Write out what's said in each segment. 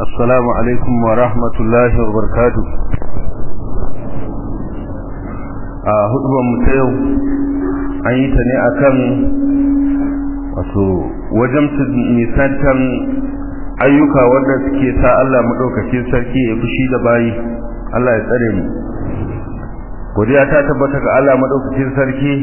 السلام عليكم ورحمة الله وبركاته. hudubar mu ta yau an yi ta ne akan wajen nisantan ayyuka wanda suke sa Allah madaukakin sarki ya fushi da bayi. Allah ya tsare mu. Godiya ta tabbata ga Allah madaukakin sarki.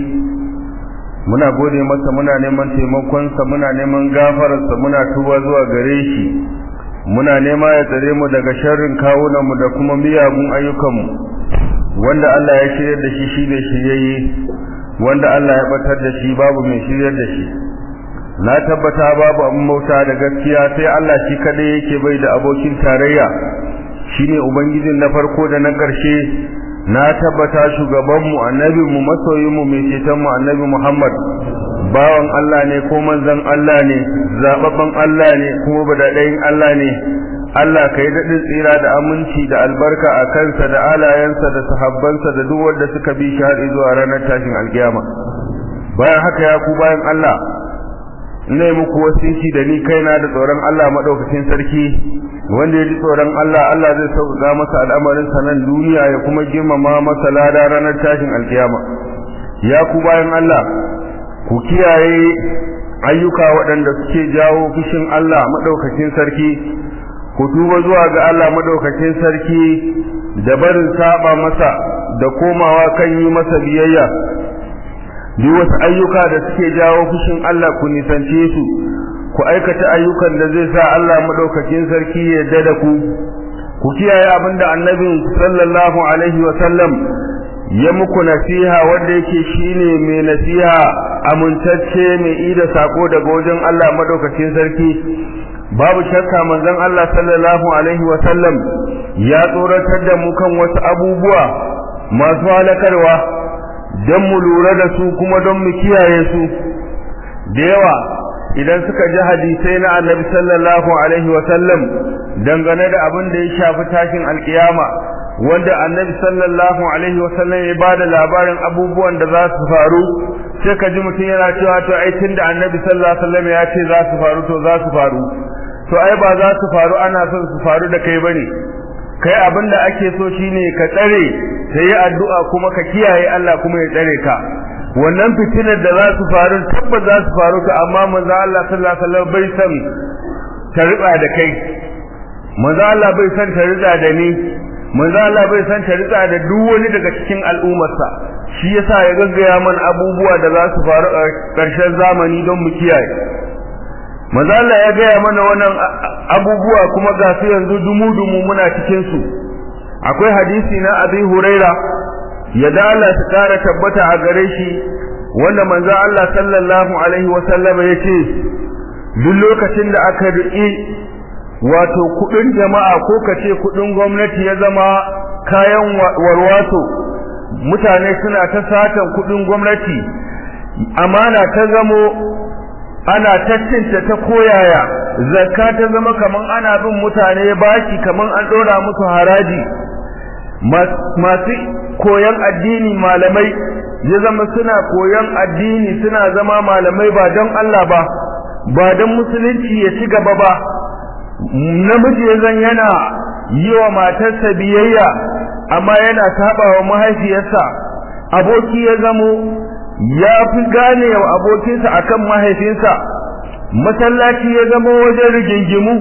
Muna gode masa, muna neman taimakon sa, muna neman gafarar sa, muna tuba zuwa gare shi. Muna nema ya tsare mu daga sharrin kawunan mu da kuma miyagun ayyukan mu. Wanda Allah ya shirye da shi shine shiryayye, wanda Allah ya batar da shi babu mai shiryar da shi. Na tabbata babu abin bauta da gaskiya sai Allah shi kadai yake bai da abokin tarayya. Shine ubangijin na farko da na ƙarshe. Na tabbata shugabanmu, annabinmu, masoyinmu, mai cetonmu annabi Muhammad bawan Allah ne ko manzon Allah ne, zababban Allah ne kuma badadayin Allah ne. Allah kai daɗin tsira da aminci da albarka a kansa da alayensa da sahabbansa da duk wanda suka bi shi har zuwa ranar tashin alkiyama. Bayan haka ya ku bayan Allah, ina yi muku wasiki da ni kaina da tsoron Allah madaukakin sarki. Wanda ya ji tsoron Allah, Allah zai sauka masa al'amarin sa nan duniya ya kuma girmama masa lada ranar tashin alkiyama. Ya ku bayan Allah, ku kiyaye ayyuka waɗanda suke jawo fushin Allah madaukakin sarki. Ku tuba zuwa ga Allah madaukakin sarki da barin saba masa da komawa kan yi masa biyayya. Duk wasu ayyuka da suke jawo fushin Allah ku nisance su. Ku aikata ayyukan da zai sa Allah madaukakin sarki ya yarda da ku. Ku kiyaye abinda Annabi sallallahu alaihi wa sallam ya muku nasiha, wanda yake shine mai nasiha amintacce mai ida sako daga wajen Allah madaukakin sarki. Babu shakka manzon Allah sallallahu alaihi wa sallam ya tsoratar da mu kan wasu abubuwa masu halakarwa don mu lura da su kuma don mu kiyaye su. Da yawa idan suka ji hadisai na Annabi sallallahu alaihi wa sallam dangane da abin da ya shafi tashin alkiyama, wanda Annabi sallallahu alaihi wa sallam ya bada labarin abubuwan da za su faru, sai ka ji mutum yana cewa to ai tunda Annabi sallallahu alaihi wa sallam ya ce za su faru to za su faru. To ai ba za su faru ana son su faru da kai bane. Kai abin da ake so shine ka tsare, ka yi addu'a kuma ka kiyaye Allah kuma ya tsare ka. Wannan fitinar da za su faru tabbas za su faru ka, amma manzo Allah sallallahu alaihi wasallam bai san ta riba da kai. Manzo Allah bai san ta riba da ni. Manzo Allah bai san ta riba da duk wani daga cikin al'ummarsa. Shi yasa ya gaggaya mana abubuwa da za su faru a ƙarshen zamani don mu kiyaye. Manzo Allah ya gaya mana wannan abubuwa kuma ga su yanzu dumu-dumu muna cikin su. Akwai hadisi na Abi Huraira ya da Allah ta kara tabbata a gare shi, wanda manzo Allah sallallahu alaihi wa sallam yace duk lokacin da aka riƙi wato kudin jama'a ko kace kudin gwamnati ya zama kayan warwato, mutane suna ta satan kudin gwamnati, amana ta zamo ana tattinta ta koyaya, zakka ta zama kaman ana bin mutane bashi, kaman an dora musu haraji. Masu koyan addini malamai ya zama suna koyan addini, suna zama malamai ba don Allah ba, ba don musulunci ya ci gaba ba. Namiji ya zan yana yi wa matarsa biyayya amma yana saba wa mahaifiyarsa. Aboki ya zamo ya fi gane wa abokinsa akan mahaifinsa. Masallaci ya zama wajen rigingimu.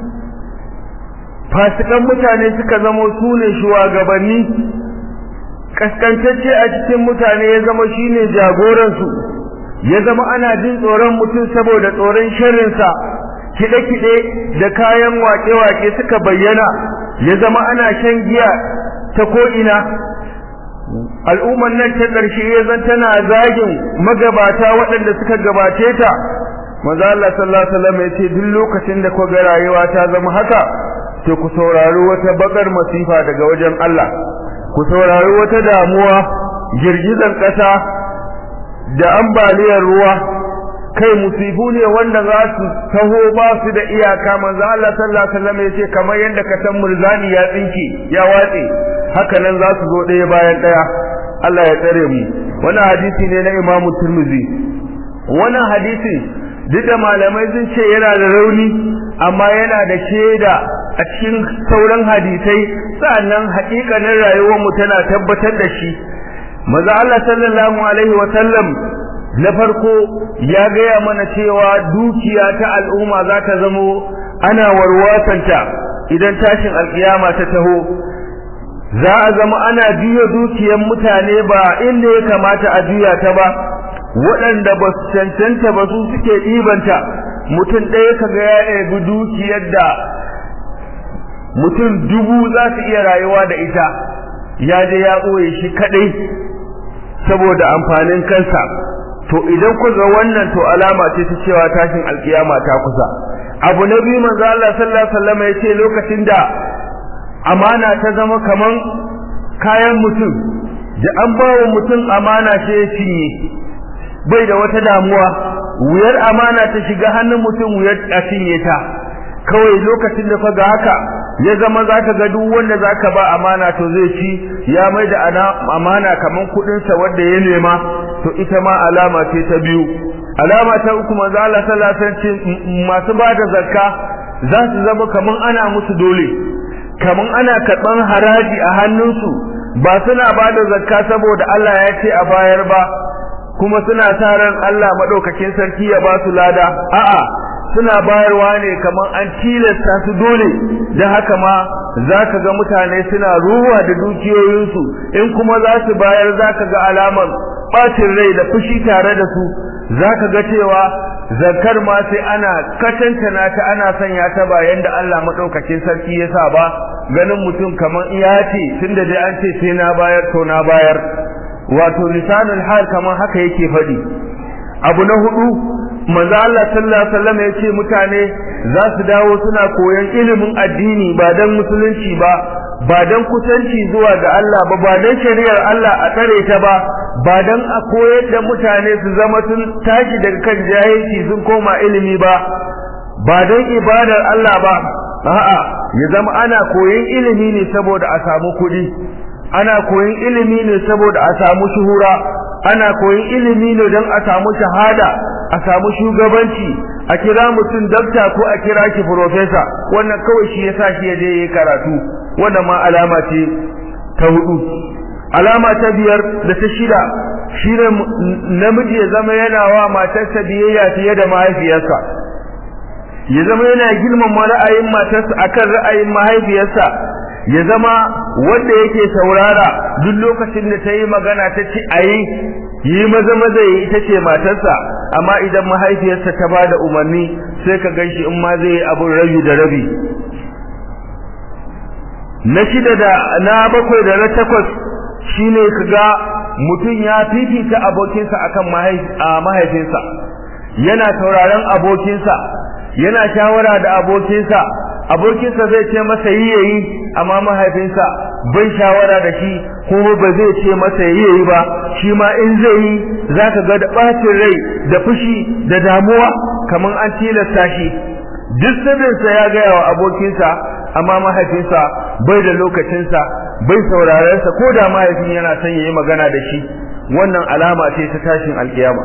Fasikan mutane suka zama su ne shugabanni. Kaskantacce a cikin mutane ya zama shine jagoransu. Ya zama ana jin tsoron mutum saboda tsoron sharrinsa. Kide-kide da kayan wake-wake suka bayyana. Ya zama ana shan giya ta ko'ina. Al'umman nan ta ƙarshe ya zan tana zagin magabata waɗanda suka gabace ta. Manzo Allah sallallahu alaihi wasallam ya ce duk lokacin da ku ga rayuwa ta zama haka, to ku saurari wata bakar masifa daga wajen Allah. Ku saurari wata damuwa, girgizar ƙasa da ambaliyar ruwa, kai musibu ne wanda za su taho ba su da iyaka. Manzo Allah sallallahu alaihi wasallam ya ce kamar yadda ka san murzani ya tsinke ya watse, haka nan za su zo ɗaya bayan ɗaya. Allah ya tsare mu. Wannan hadisi ne na Imam Tirmidhi. Wannan hadisi duk da malamai sun ce yana da rauni, amma yana da shaida a cikin sauran hadisai sannan haƙiƙanin rayuwar mu tana tabbatar da shi. Manzo Allah sallallahu alaihi wa sallam na farko ya gaya mana cewa dukiya ta al'umma za ta zamo ana warwatanta idan tashin alkiyama ta taho. Za a zama ana biyo dukiyar mutane ba inda ya kamata a biya ta ba, waɗanda ba su cancanta ba su suke ɗibanta. Mutum ɗaya kaga ya ɗebi dukiyar da mutum 1000 za su iya rayuwa da ita, ya je ya ɓoye shi kaɗai saboda amfanin kansa. To idan ku ga wannan to alama ce ta cewa tashin alkiyama ta kusa. Abu na biyu, manzo Allah sallallahu alaihi wasallam ya ce lokacin da amana ta zama kaman kayan mutum, da an bawa mutum amana sai ya cinye, bai da wata damuwa. Wuyar amana ta shiga hannun mutum, wuyar a cinye ta. Kawai lokacin da kaga haka ya zama zaka ga duk wanda zaka ba amana to zai ci, ya mai da amana kaman kudin sa wanda ya nema. To ita ma alama ce ta biyu. Alama ta uku, manzo Allah sallallahu alaihi wasallam masu bada zakka za su zama kaman ana musu dole, kaman ana karban haraji a hannunsu, ba suna bada zakka saboda Allah ya ce a bayar ba kuma suna sa ran Allah madaukakin sarki ya ba su lada. A'a, suna bayarwa ne kaman an tilasta su dole. Da haka ma zaka ga mutane suna ruwa da dukiyoyinsu, in kuma za su bayar zaka ga alamar bacin rai da fushi tare da su. Zaka ga cewa zakar ma sai ana katantana ta, ana sanya ta bayan da Allah madaukakin sarki ya sa ba, ganin mutum kaman iya ce tunda dai an ce sai na bayar to na bayar. Wato lisanul hal kaman haka yake fadi. Abu na hudu, manzo Allah sallallahu alaihi wasallam ya ce mutane za su dawo suna koyon ilimin addini ba dan musulunci ba dan kusanci zuwa ga Allah ba dan shari'ar Allah a tsare ta ba dan a koyar da mutane su zama sun tashi daga kan jahilci sun koma ilimi ba dan ibadar Allah ba. A'a, ya zama ana koyon ilimi ne saboda a samu kuɗi, ana koyon ilimi ne saboda a samu shuhura, ana koyon ilimi ne don a samu shahada, a samu shugabanci, a kira mutum dakta ko a kira shi professor. Wannan kawai shi yasa shi ya je yayi karatu. Wannan ma alama ce ta hudu. Alama ta biyar da ta shida shine namiji ya zama yana wa matarsa biyayya fiye da mahaifiyarsa, ya zama yana girmama ra'ayin matarsa akan ra'ayin mahaifiyarsa, ya zama wanda yake saurara duk lokacin da ta yi magana ta ci yi maza yi ita ce matarsa. Amma idan mahaifiyarsa ta bada umarni sai ka ganshi in ma zai abun rabi da rabi. Na shida da na bakwai da na takwas shine kaga mutum ya fifita abokinsa akan mahaifinsa, yana sauraron abokinsa, yana shawara da abokinsa. Abokinsa zai ce masa yi, amma mahaifinsa bai shawara da shi kuma ba zai ce masa yi ba. Shi ma in zai yi zaka ga da bacin rai da fushi da damuwa kaman an tilasta shi. Duk sabinsa ya gaya wa abokinsa, amma mahaifinsa bai da lokacinsa, bai sauraren sa ko da mahaifin yana son yayi magana da shi. Wannan alama ce ta tashin alkiyama.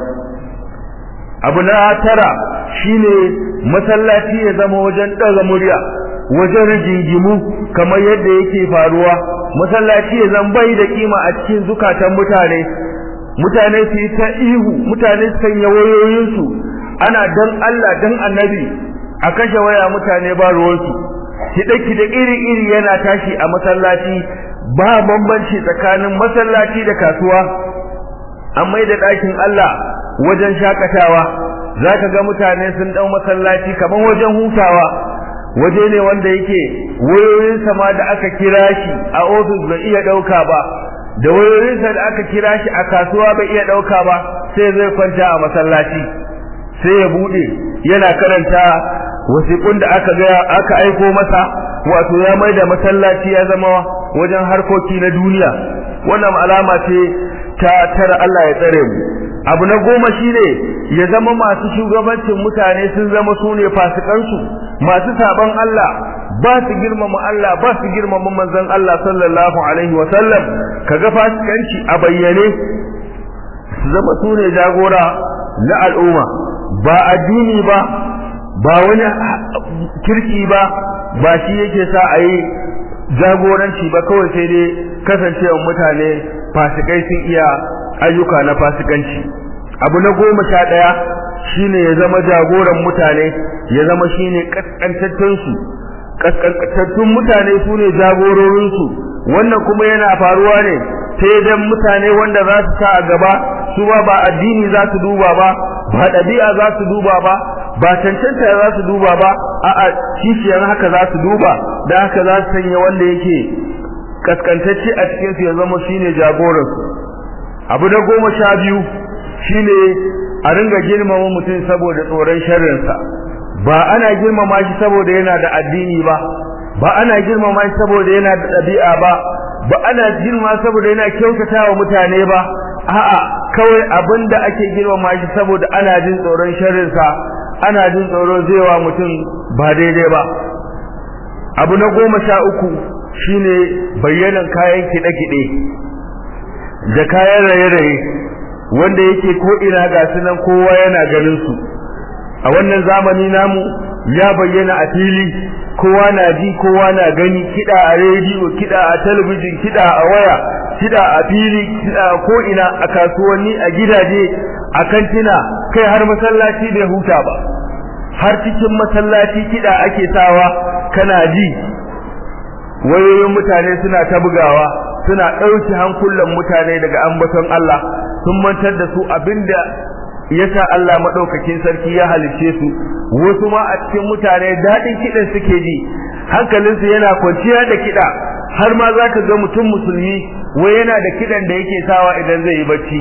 Abu na tara shine masallaci ya zama wajen daga murya, wajen rigingimu kamar yadda yake faruwa. Masallaci ya zama bai da kima a cikin zukatan mutane su yi ta ihu, mutane su sanya wayoyinsu, ana dan Allah dan Annabi a kashe waya, mutane ba ruwansu. Kiɗe-kiɗe iri-iri yana tashi a masallaci, ba bambanci tsakanin masallaci da kasuwa. An mai da ɗakin Allah wajen shakatawa. Zaka ga mutane sun dau masallaci kaman wajen hutawa, waje ne wanda yake wayoyin sama da aka kira shi a office bai iya dauka ba, da wayoyin sa da aka kira shi a kasuwa bai iya dauka ba, sai zai kwanta a masallaci, sai ya bude yana karanta wasiƙun da aka aiko masa. Wato ya mai da masallaci ya zama wajen harkoki na duniya. Wannan alama ce ta tara Allah ya tsare mu. Abu na 10 shine ya zama masu shugabancin mutane sun zama sune fasikansu, masu saban Allah, ba su girmama Allah, ba su girmama manzon Allah sallallahu alaihi wasallam. Kaga fasikanci a bayyane, su zama sune jagora na al'umma, ba addini ba wani kirki ba shi yake sa a yi jagoranci ba, kawai sai dai kasancewar mutane fasikai sun iya ayyuka na fasikanci. Abu na 11 shine ya zama jagoran mutane, ya zama shine kaskantattun mutane su ne jagororinsu. Wannan kuma yana faruwa ne sai dan mutane wanda za su sa a gaba su ba addini za su duba ba ɗabi'a za su duba ba cancanta za su duba ba, a'a kishiyar haka za su duba, da haka za su sanya wanda yake kaskantacce a cikin su ya zama shine jagoransu. Abu na 12 shine a ringa girmama mutum saboda tsoron sharrinsa. Ba ana girmama shi saboda yana da addini ba ana girmama shi saboda yana da ɗabi'a ba ana girmama saboda yana kyautatawa mutane ba, a'a kawai abinda ake girmama shi saboda ana jin tsoron sharrinsa, ana jin tsoron zai wa mutum ba daidai ba. Abu na 13 shine bayyanan kayan kiɗe-kiɗe da kayan raye-raye wanda yake ko ina ga sunan kowa yana ganin su. A wannan zamani namu ya bayyana a fili, kowa na ji kowa na gani, kiɗa a rediyo, kiɗa a talabijin, kiɗa a waya, kiɗa a fili, kiɗa a ko ina, a kasuwanni, a gidaje, a kantina, kai har masallaci bai huta ba, har cikin masallaci kiɗa ake sawa kana ji. Wayoyin mutane suna ta bugawa, suna ɗauki hankulan mutane daga ambaton Allah, sun mantar da su abinda yasa Allah madaukakin sarki ya halice su. Wasu ma a cikin mutane dadin kidan suke ji, hankalinsu yana kwanciya da kida, har ma zaka ga mutum musulmi wai yana da kidan da yake sawa idan zai yi bacci.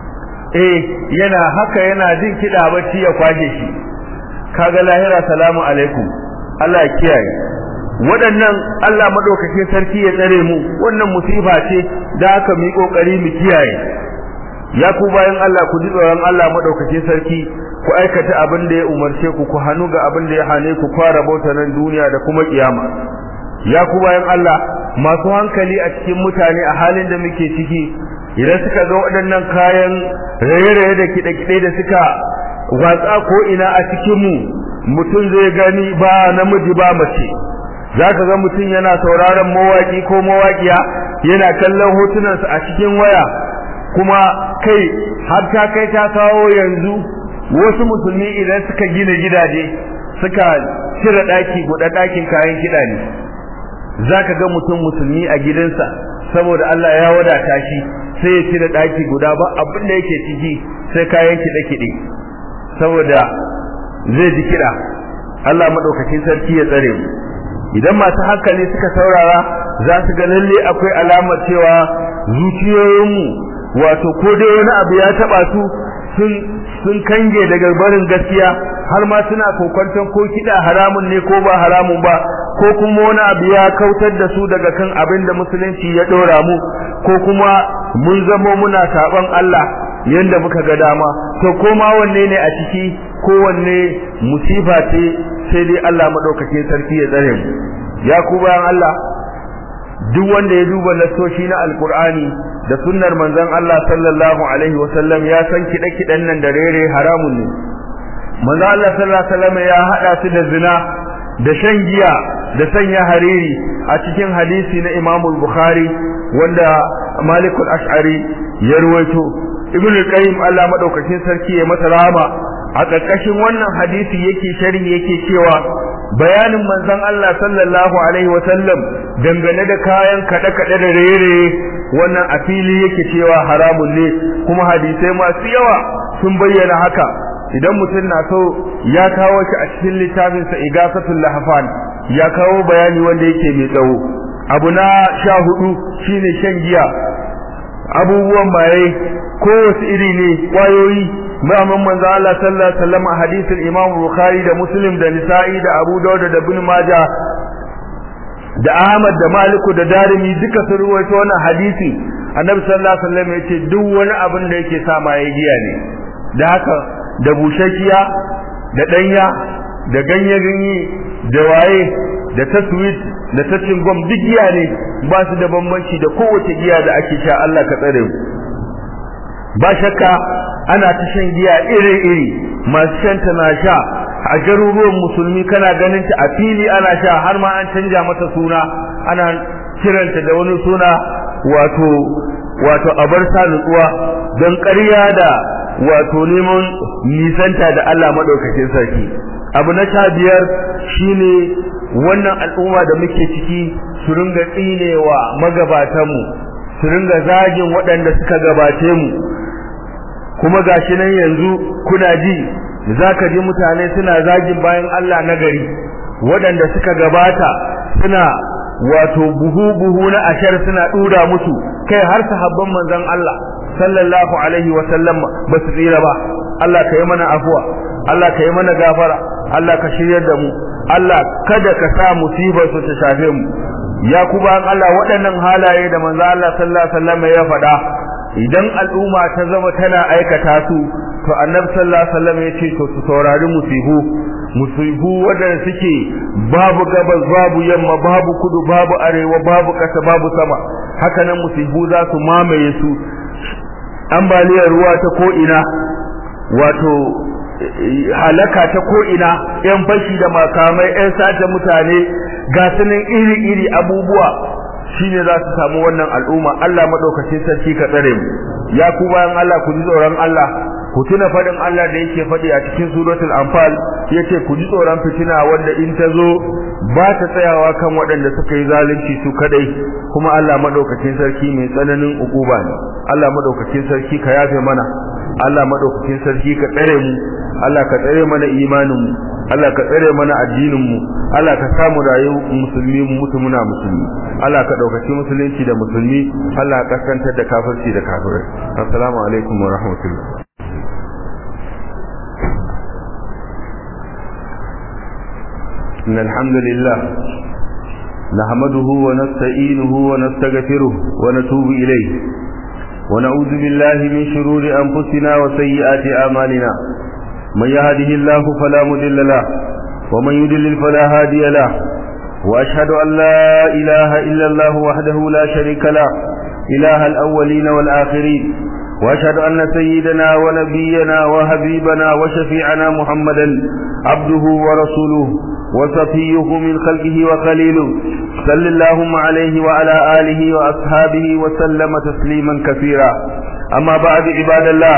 Yana haka, yana jin kida bacci ya kwaje shi. Kaga lahira salamu alaikum. Allah ya kiyaye. Waɗannan Allah madaukakin sarki ya tsare mu, wannan musiba ce da aka mu yi kokari mu kiyaye. Ya ku bayan Allah, ku ji tsoron Allah madaukakin sarki, ku aikata abin da ya umarce ku, ku hanu ga abin da ya hane ku, fara bauta nan duniya da kuma kiyama. Ya ku bayan Allah, masu hankali a cikin mutane a halin da muke ciki, idan suka ga waɗannan kayan raye-raye da kiɗe-kiɗe da suka watsa ko ina a cikin mu, mutum zai gani ba namiji ba mace. Zaka ga mutum yana sauraron mawaki ko mawakiya, yana kallon hotunansa a cikin waya, kuma kai har ta kai ta kawo yanzu wasu musulmi idan suka gina gidaje suka cire daki guda dakin kayan kida ne. Zaka ga mutum musulmi a gidansa saboda Allah ya wadata shi sai ya cire daki guda ba abin da yake ciki sai kayan kide-kide saboda zai ji kida. Allah madaukakin sarki ya tsare mu. Idan masu hankali suka saurara za su ga lalle akwai alamar cewa zuciyoyinmu wato ko dai wani abu ya taba su sun kange daga barin gaskiya, har ma suna kokwanton ko kida haramun ne ko ba haramun ba, ko kuma wani abu ya kautar da su daga kan abin da musulunci ya dora mu, ko kuma mun zamo muna saban Allah yanda muka ga dama. To koma wanne ne a ciki, ko wanne musiba ce, sai dai Allah madaukakin sarki ya tsare mu. Ya ku bayan Allah, duk wanda ya duba nasoshi na alkur'ani da sunnar manzon Allah sallallahu alaihi wasallam ya san kide-kiden nan da rere haramun ne. Manzon Allah sallallahu alaihi wasallam ya hada su da zina, da shan giya, da sanya hariri a cikin hadisi na Imam al-Bukhari wanda Malik al-Ash'ari ya ruwaito. Ibn al-Qayyim Allah madaukakin sarki ya masa rahama, a ƙarƙashin wannan hadisi yake sharhi yake cewa bayanin manzon Allah sallallahu alaihi wasallam dangane da kayan kada-kada da rere wannan a fili yake cewa haramun ne, kuma hadisai masu yawa sun bayyana haka. Idan mutum na so ya kawo shi a cikin littafin sa Igafatul Lahfan, ya kawo bayani wanda yake mai tsawo. Abu na 14 shine shan giya, abubuwan maye kowace iri ne, kwayoyi. Muhammad manzo Allah sallallahu alaihi wasallam a hadisin Imam Bukhari da Muslim da Nisa'i da Abu Dawud da Ibn Majah da Ahmad da Malik da Darimi duka sun ruwaito wannan hadisi. Annabi sallallahu alaihi wasallam yace duk wani abin da yake sa maye giya ne. Da haka da bushashiya da danya da ganye da waye da taswit da tacin gom duk giya ne, ba su da bambanci da kowace giya da ake sha. Allah ka tsare mu. Ba shakka ana ta shan giya iri-iri, masu shanta na sha a garuruwan musulmi kana ganin ta a fili ana sha, har ma an canja mata suna, ana kiranta da wani suna wato abar sa nutsuwa don ƙarya da wato neman nisanta da Allah madaukakin sarki. Abu na 15 shine wannan al'umma da muke ciki su ringa tsinewa magabatanmu, su ringa zagin waɗanda suka gabace mu. Kuma gashi nan yanzu kuna ji, zaka ji mutane suna zagin bayan Allah na gari waɗanda suka gabata, suna wato buhu na ashar suna dura musu, kai har sahabban manzon Allah sallallahu alaihi wa sallam ba su tsira ba. Allah ka yi mana afuwa, Allah ka yi mana gafara, Allah ka shiryar da mu, Allah kada ka sa musibar su ta shafe mu. Ya kuma Allah, waɗannan halaye da manzon Allah sallallahu alaihi wa sallam ya faɗa, idan al'umma ta zama tana aikata su, to annabi sallallahu alaihi wa sallam ya ce to su saurari musibu wadanda suke babu gabas babu yamma babu kudu babu arewa babu kasa babu sama. Haka nan musibu za su mamaye su, ambaliyar ruwa ta ko ina, wato halaka ta ko ina, yan fashi da makamai, yan sace mutane, ga sunan iri abubuwa shine za su samu wannan al'umma. Allah madaukakin sarki ka tsare mu. Ya ku bayan Allah, ku ji tsoron Allah, ku tuna fadin Allah da yake fadi a cikin suratul anfal, yace ku ji tsoron fitina wanda in ta zo ba ta tsayawa kan waɗanda suka yi zalunci su kadai, kuma Allah madaukakin sarki mai tsananin ukuba ne. Allah madaukakin sarki ka yafe mana, Allah madaukakin sarki ka tsare mu, Allah ka tsare mana imanin mu, Allah ka tsare mana addinin mu, Allah ka samu rayu musulmi mu mutu muna musulmi, Allah ka daukaci musulunci da musulmi, Allah ka kaskantar da kafirci da kafirai. Assalamu alaikum wa rahmatullah. إن الحمد لله نحمده ونستعينه ونستغفره ونتوب إليه ونعوذ بالله من شرور أنفسنا وسيئات أعمالنا. من يهده الله فلا مضل له ومن يضلل فلا هادي له، وأشهد أن لا إله إلا الله وحده لا شريك له إله الأولين والآخرين، وأشهد أن سيدنا ونبينا وحبيبنا وشفيعنا محمدا عبده ورسوله وصفيه من خلقه وخليله، صلى اللهم عليه وعلى آله وأصحابه وسلم تسليما كثيرا. أما بعد عباد الله،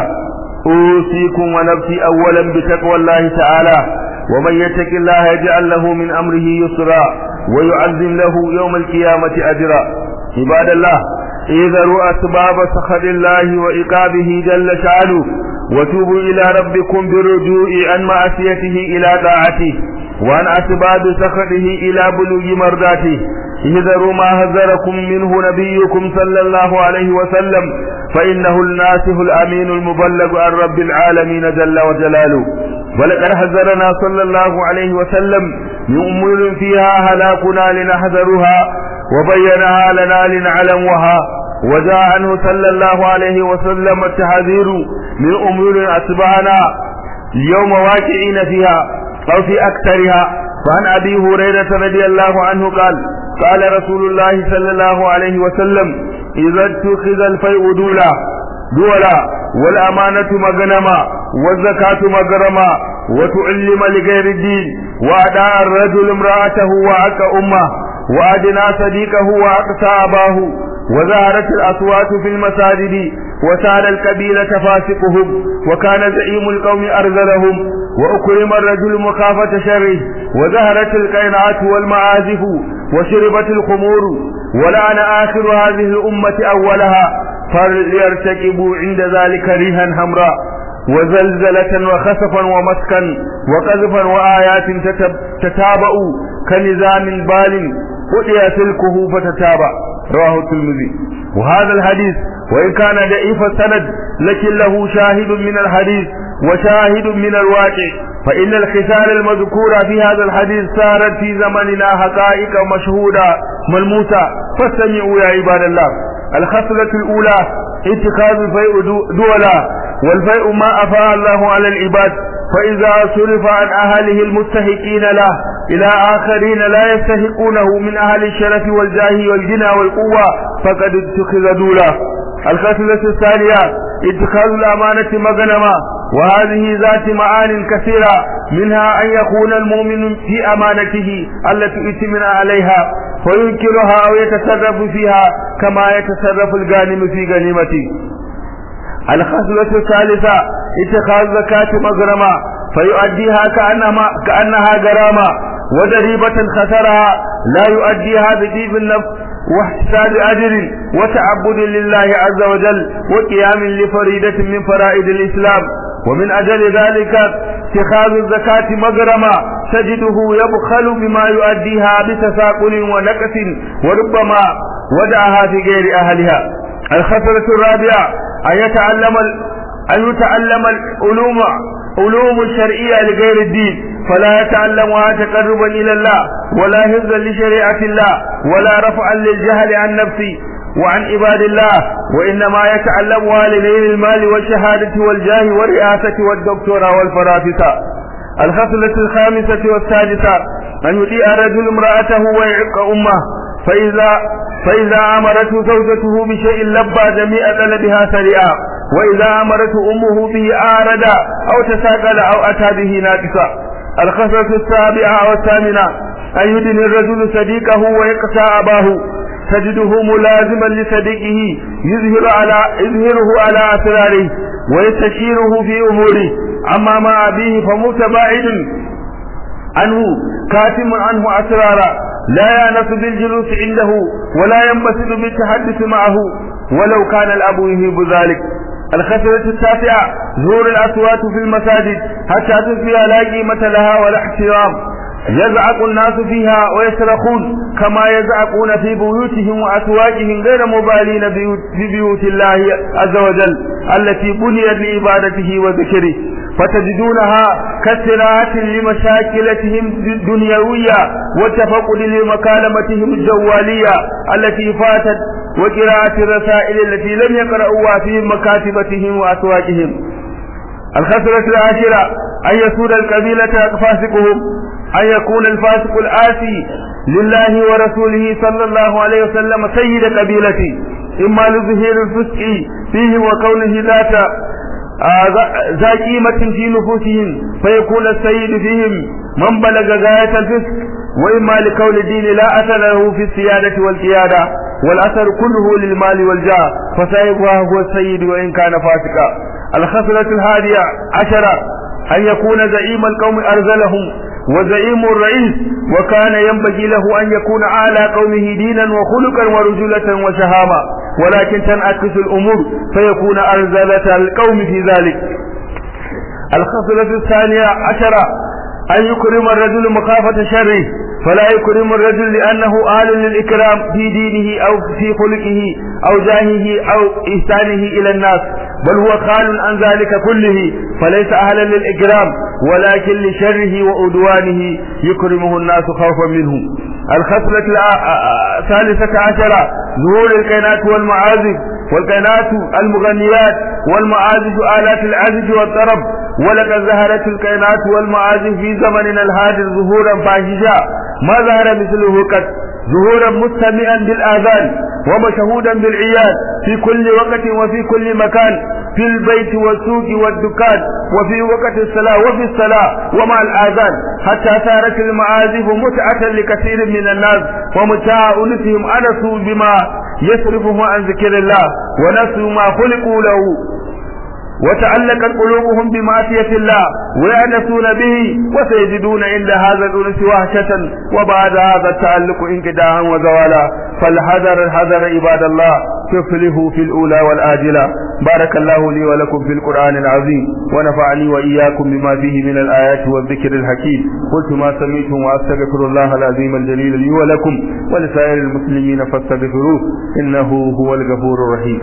أوصيكم ونفسي أولا بتقوى الله تعالى، ومن يتق الله يجعل له من أمره يسرا ويعظم له يوم القيامة أجرا. عباد الله، اذروا أسباب سخط الله وعقابه جل شأنه، وتوبوا إلى ربكم بالرجوع عن معصيته إلى طاعته، وعن أسباب سخطه إلى بلوغ مرضاته. احذروا ما حذركم منه نبيكم صلى الله عليه وسلم، فإنه الناصح الأمين المبلغ عن رب العالمين جل وجلاله. ولقد حذرنا صلى الله عليه وسلم من أمور فيها هلاكنا لنحذرها، وبينها لنا لنعلمها. وجاء عنه صلى الله عليه وسلم التحذير من أمور أتبعنا اليوم واقعين فيها أو في أكثرها. فعن أبي هريرة رضي الله عنه قال: قال رسول الله صلى الله عليه وسلم: إذا اتخذ الفيء دولا والأمانة مغنما والزكاة مغرما وتعلم لغير الدين، وأداء الرجل امرأته وعق أمه، وأدنى صديقه وأقصى أباه، وظهرت الأصوات في المساجد، وسال القبيلة فاسقهم، وكان زعيم القوم أرذلهم، وأكرم الرجل مخافة شره، وظهرت القينات والمعازف، وشربت الخمور، ولعن آخر هذه الأمة أولها، فليرتكبوا عند ذلك ريحا حمراء وزلزلة وخسفا ومسكا وقذفا وآيات تتابع كنظام بال قطع سلكه فتتابع. رواه الترمذي. وهذا الحديث وإن كان ضعيف السند لكن له شاهد من الحديث وشاهد من الواقع، فإن الخصال المذكورة في هذا الحديث صارت في زمننا حقائق مشهودة ملموسة، فاستمعوا يا عباد الله. الخصلة الأولى اتخاذ الفيء دولا، والفيء ما أفاء الله على العباد، فإذا صرف عن أهله المستحقين له إلى آخرين لا يستحقونه من أهل الشرف والجاه والجنى والقوة فقد اتخذ دولا. الخصلة الثانية اتخاذ الأمانة مغنما، وهذه ذات معان كثيرة، منها أن يكون المؤمن في أمانته التي ائتمن عليها فينكرها أو يتصرف فيها كما يتصرف الغانم في غنيمته. الخصلة الثالثة اتخاذ زكاة مغرمة فيؤديها كأنها غرامة وضريبة خسرها لا يؤديها بطيب النفس واحتساب أجر وتعبد لله عز وجل وقيام لفريدة من فرائض الإسلام. ومن أجل ذلك اتخاذ الزكاة مغرمة تجده يبخل بما يؤديها بتساقل ونقص وربما ودعها في غير أهلها. الخطرة الرابعة أن يتعلم علوم الشرعية لغير الدين فلا يتعلمها تقربا إلى الله ولا حفظا لشريعة الله ولا رفعا للجهل عن نفسه وعن عباد الله، وإنما يتعلمها لغير المال والشهادة والجاه والرئاسة والدكتوراه والفرافسة. الخصلة الخامسة والسادسة أن يطيع الرجل امرأته ويعق أمه، فإذا أمرته زوجته بشيء لبى جميع طلبها سريعا، وإذا أمرته أمه به أعرض أو تساقل أو أتى به ناقصا. الخصلة السابعة والثامنة أن يدن الرجل صديقه ويقسى أباه، تجده ملازما لصديقه يظهره على أسراره ويستشيره في أموره، أما مع أبيه فمتباعد عنه كاتم عنه أسرارا لا يأنس بالجلوس عنده ولا ينبسط بالتحدث معه ولو كان الأب يحب ذلك. الخسرة التاسعة ظهور الأصوات في المساجد حتى تصبح لا قيمة لها ولا احترام، يزعق الناس فيها ويصرخون كما يزعقون في بيوتهم وأسواقهم غير مبالين ببيوت الله عز وجل التي بنيت لعبادته وذكره، فتجدونها كسرات لمشاكلتهم الدنيوية والتفقد لمكالمتهم الجوالية التي فاتت وقراءة الرسائل التي لم يقرأوها في مكاتبتهم وأسواقهم. الخسرة العاشرة أن يسود القبيلة فاسقهم، أن يكون الفاسق الآسي لله ورسوله صلى الله عليه وسلم سيد قبيلته، إما لظهير الفسق فيه وكونه ذا قيمة في نفوسهم فيكون السيد فيهم من بلغ غاية الفسق، وإما لكون الدين لا أثر له في السيادة والقيادة والأثر كله للمال والجاه فصاحبها هو السيد وإن كان فاسقا. الخصلة الحادية عشرة أن يكون زعيم القوم أرذلهم وزعيم الرئيس، وكان ينبغي له أن يكون أعلى قومه دينا وخلقا ورجولة وشهامة، ولكن تنعكس الأمور فيكون أرذلة القوم في ذلك. الخصلة الثانية عشرة أن يكرم الرجل مخافة شره، فلا يكرم الرجل لأنه آل للإكرام في دينه أو في خلقه أو جاهه أو إحسانه إلى الناس، بل هو خال عن ذلك كله فليس أهلا للإكرام، ولكن لشره وعدوانه يكرمه الناس خوفا منه. الخصلة الثالثة عشرة ظهور الكينات والمعازف، والكينات المغنيات والمعازف آلات العزف والطرب، ولقد ظهرت الكينات والمعازف في زمننا الحاضر ظهورا فاحشا ما ظهر مثله قط، ظهورا مستمعا بالآذان ومشهودا بالعيان في كل وقت وفي كل مكان، في البيت والسوق والدكان وفي وقت الصلاة وفي الصلاة ومع الآذان، حتى صارت المعازف متعة لكثير من الناس ومتاع أنسهم أنسوا بما يصرفهم عن ذكر الله ونسوا ما خلقوا له، وتعلقت قلوبهم بمعصية الله ويأنسون به، وسيجدون عند هذا الأنس وحشة وبعد هذا التعلق انقطاعا وزوالا. فالحذر الحذر عباد الله تفلحوا في الأولى والآجلة. بارك الله لي ولكم في القرآن العظيم ونفعني وإياكم بما فيه من الآيات والذكر الحكيم. قلت ما سمعتم وأستغفر الله العظيم الجليل لي ولكم ولسائر المسلمين فاستغفروه إنه هو الغفور الرحيم.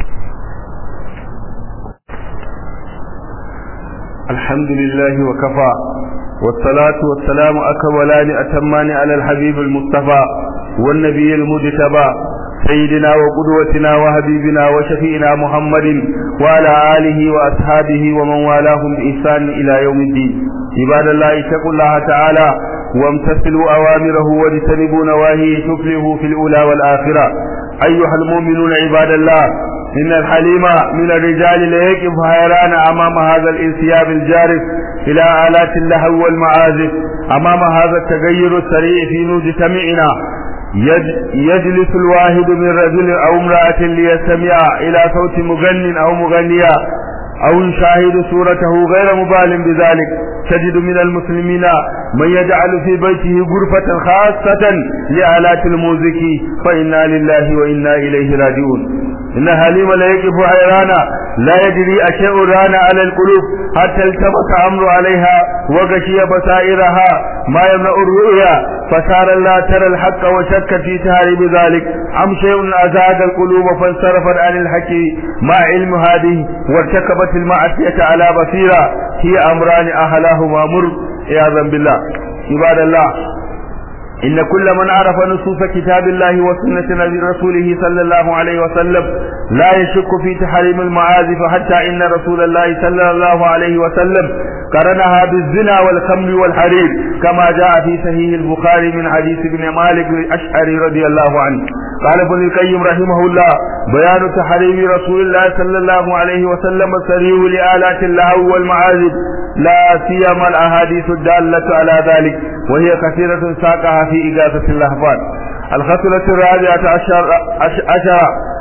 الحمد لله وكفى، والصلاة والسلام أكملان أتمان على الحبيب المصطفى والنبي المجتبى سيدنا وقدوتنا وحبيبنا وشفيعنا محمد وعلى آله وأصحابه ومن والاهم بإحسان إلى يوم الدين. عباد الله اتقوا الله تعالى وامتثلوا أوامره واجتنبوا نواهيه تفلحوا في الأولى والآخرة. أيها المؤمنون عباد الله، إن الحليم من الرجال ليقف حيران أمام هذا الانسياب الجارف إلى آلات اللهو والمعازف، أمام هذا التغير السريع في مجتمعنا. يجلس الواحد من رجل أو امرأة ليستمع إلى صوت مغن أو مغنية أو يشاهد صورته غير مبال بذلك. تجد من المسلمين من يجعل في بيته غرفة خاصة لآلات الموسيقى، فإنا لله وإنا إليه راجعون. إن حليم لا يقف حيرانا، لا يدري أشيء ران على القلوب حتى التبس أمر عليها وغشي بصائرها ما يمنع الرؤيا، فصار لا ترى الحق وشك في تهريب ذلك، أم شيء أزاد القلوب فانصرفت عن الحق مع علم هذه، وارتكبت المعصية على بصيرة. هي أمران أهلاهما مر عياذا بالله. عباد الله، إن كل من عرف نصوص كتاب الله وسنة رسوله صلى الله عليه وسلم لا يشك في تحريم المعازف، حتى إن رسول الله صلى الله عليه وسلم قرنها بالزنا والخمر والحرير، كما جاء في صحيح البخاري من حديث ابن مالك الأشعري رضي الله عنه. قال ابن القيم رحمه الله: بيان تحريم رسول الله صلى الله عليه وسلم الصريح لآلات اللهو والمعازف، لا سيما الأحاديث الدالة على ذلك، وهي كثيرة ساقها في إغاثة اللهفان. الخصلة الرابعة عشر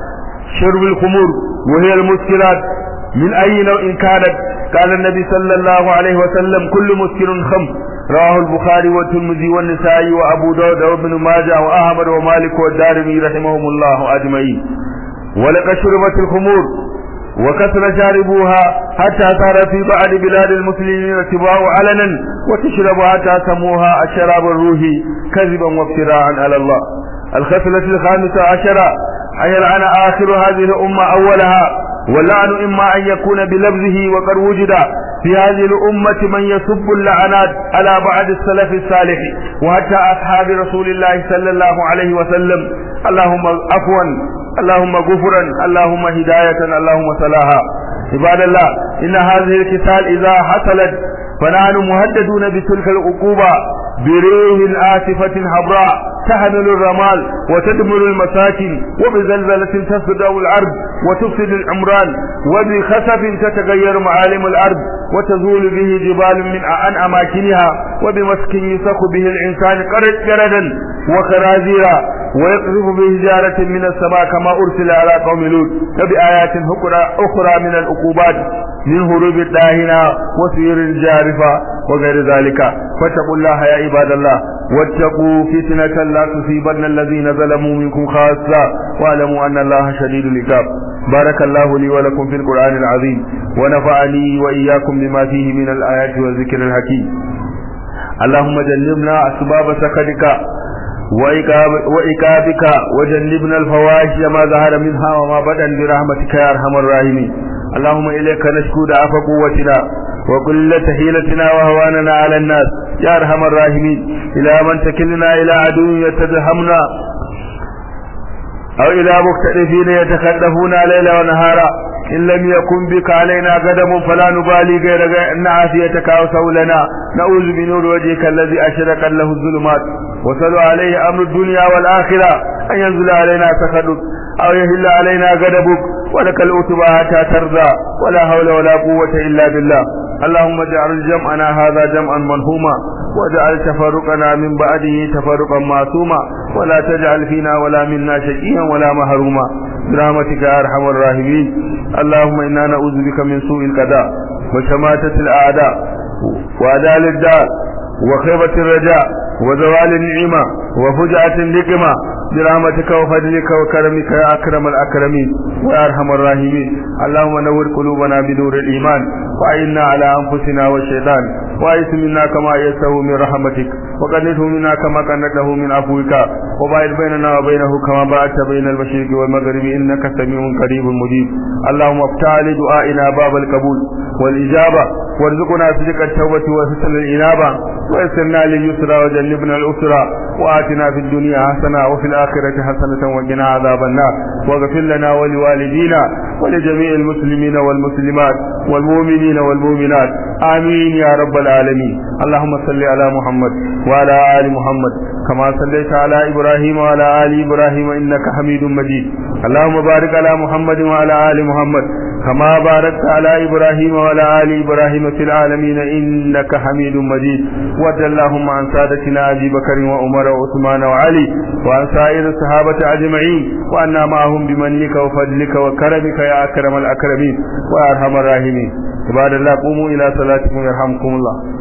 شرب الخمور، وهي المسكرات من أي نوع كانت. قال النبي صلى الله عليه وسلم: كل مسكر خمر. رواه البخاري والترمذي والنسائي وأبو داود وابن ماجه وأحمد ومالك والدارمي رحمهم الله أجمعين. ولقد شربت الخمور وكثر شاربوها حتى صار في بعض بلاد المسلمين تباع علنا وتشرب حتى سموها الشراب الروحي كذبا وافتراء على الله. الخصلة الخامسة عشرة أن يلعن آخر هذه الأمة أولها، واللعن إما أن يكون بلفظه، وقد وجد في هذه الأمة من يسب اللعنات على بعض السلف الصالح وحتى أصحاب رسول الله صلى الله عليه وسلم. اللهم عفوا، اللهم غفرا، اللهم هداية، اللهم صلاحا. عباد الله، إن هذه القتال إذا حصلت فنحن مهددون بتلك العقوبة بريح آسفة حمراء تحمل الرمال وتدمر المساكن، وبزلزلة تسد الأرض وتفسد العمران، وبخسف تتغير معالم الأرض وتزول به جبال عن أماكنها، وبمسك يسخ به الإنسان قردا وخرازيرا، ويقذف بحجارة من السماء كما أرسل على قوم لوط، وبآيات أخرى من العقوبات من هروب الداهنة وسير الجارفة وغير ذلك. فاتقوا الله يا عباد الله، واتقوا فتنة لا تصيبن الذين ظلموا منكم خاصة، واعلموا أن الله شديد العقاب. بارك الله لي ولكم في القرآن العظيم، ونفعني وإياكم بما فيه من الآيات والذكر الحكيم. اللهم جنبنا أسباب سخطك وإيقابك، وجنبنا الفواحش ما ظهر منها وما بدن برحمتك يا أرحم الراحمين. اللهم إليك نشكو ضعف قوتنا وقلة حيلتنا وهواننا على الناس يا أرحم الراحمين. إلى من تكلنا إلى عدو يتدهمنا أو إلى مختلفين يتخلفون ليلا ونهارا، إن لم يكن بك علينا قدم فلا نبالي غير أن عافيتك أوسع لنا. نعوذ بنور وجهك الذي أشرق له الظلمات وصل عليه أمر الدنيا والآخرة أن ينزل علينا سخطك أو يهل علينا غضبك، ولك العتبى حتى ترضى، ولا حول ولا قوة إلا بالله. اللهم اجعل جمعنا هذا جمعا مرحوما، واجعل تفرقنا من بعده تفرقا معصوما، ولا تجعل فينا ولا منا شقيا ولا محروما برحمتك يا أرحم الراحمين. اللهم إنا نعوذ بك من سوء القضاء وشماتة الأعداء وأدال الدار وخيبة الرجاء وزوال النعمة وفجعة النقمة برحمتك وفضلك وكرمك يا أكرم الأكرمين ويا أرحم الراحمين. اللهم نور قلوبنا بنور الإيمان، وأعنا على أنفسنا والشيطان، وأيس منا كما يسه من رحمتك، وقنته منا كما قنته من عفوك، وباعد بيننا وبينه كما باعدت بين المشرق والمغرب، إنك سميع قريب مجيب. اللهم افتح لدعائنا باب القبول والإجابة، وارزقنا صدق التوبة وحسن الإنابة، ويسرنا لليسرى وجنبنا الأسرى، وآتنا في الدنيا حسنة وفي الآخرة حسنة وقنا عذاب النار، واغفر لنا ولوالدينا ولجميع المسلمين والمسلمات والمؤمنين والمؤمنات، آمين يا رب العالمين. اللهم صل على محمد وعلى آل محمد كما صليت على إبراهيم وعلى آل إبراهيم إنك حميد مجيد، اللهم بارك على محمد وعلى آل محمد كما باركت على إبراهيم وعلى آل إبراهيم في العالمين إنك حميد مجيد. وارض اللهم عن سادتنا أبي بكر وعمر وعثمان وعلي وعن سائر الصحابة أجمعين وأنا معهم بمنك وفضلك وكرمك يا أكرم الأكرمين ويا أرحم الراحمين. عباد الله قوموا إلى صلاتكم يرحمكم الله.